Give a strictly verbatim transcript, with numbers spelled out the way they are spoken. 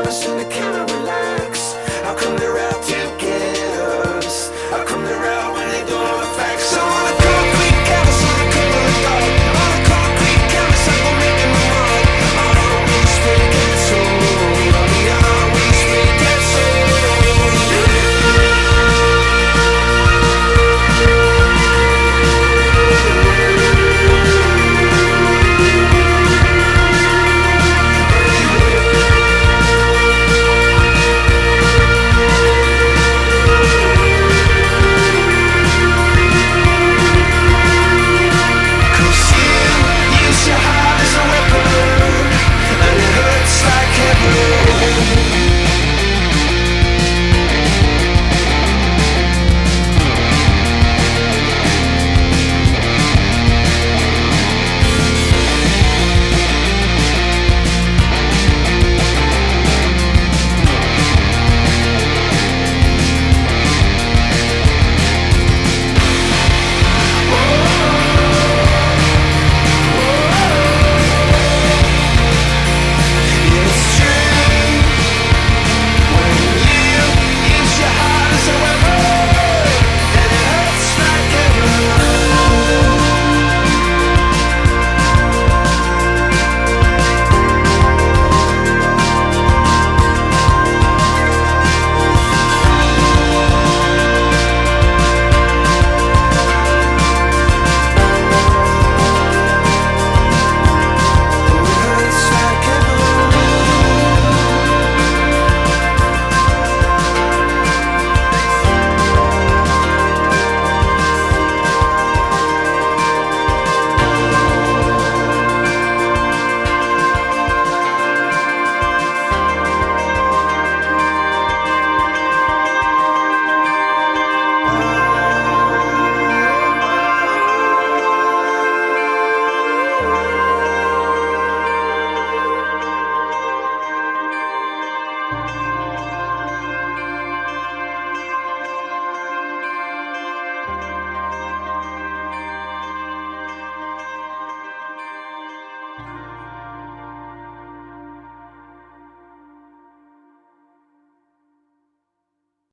us and they cannot relax. How come they're out to get us? How come they're out when they don't know the facts? So on a concrete canvas, on a cover of dark, on a concrete canvas, I go making my mark. On a whisper dead soul, on the on whisper dead soul. Bye.